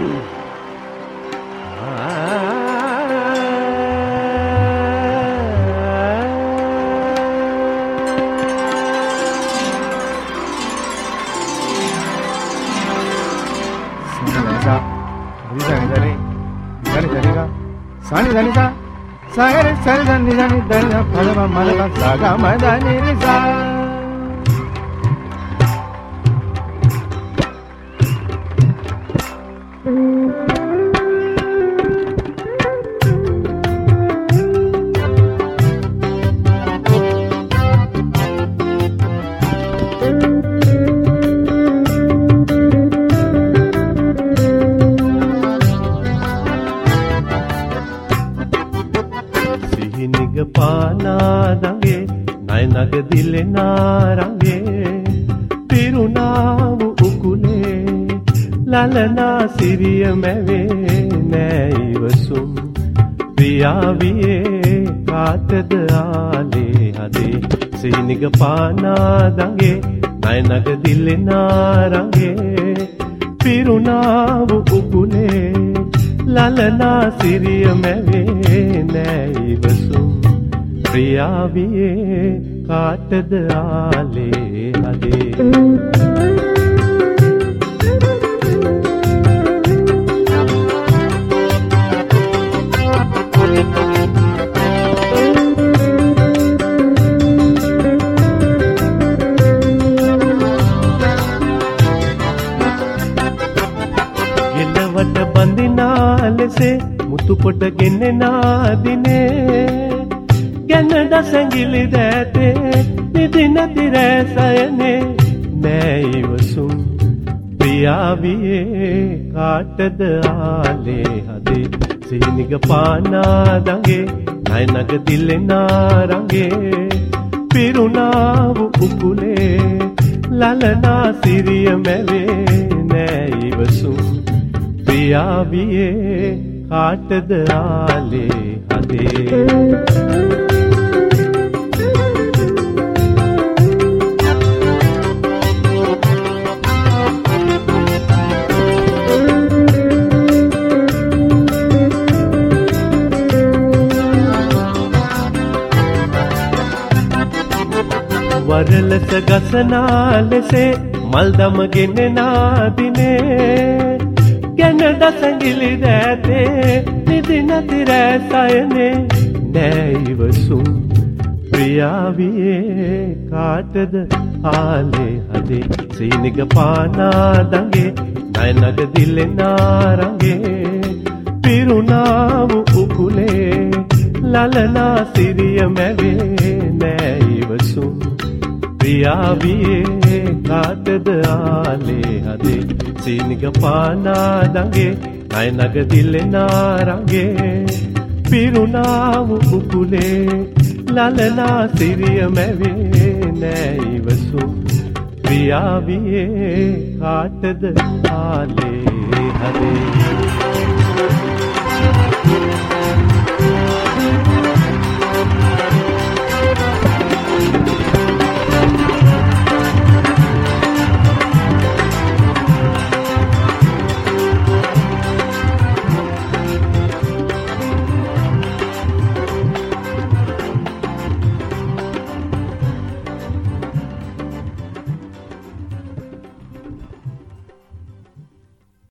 වරලස ගසනා ලෙසේ මල්දම ගෙනෙනා දිනේ ගැන දසඟිලි දැතේ නිදි නැති රෑ සයනේ නෑයිවසුම් ප්‍රියාවියේ කාටද ආලේ හදේ සීනිග පානා දගේ නයනග දිලෙනා රගේ පිරුණාව උකුලේ ලලනා සිරිය මැවේ නෑයිවසුම් ප්‍රියාවියේ කාටද ආලේ හදේ සීනිග පානා දගේ නයනග දිලෙනා රගේ පිරුණාව උකුලේ ලලනා සිරිය මැවේ නෑයිවසුම් ප්‍රියාවියේ කාටද ආලේ හදේ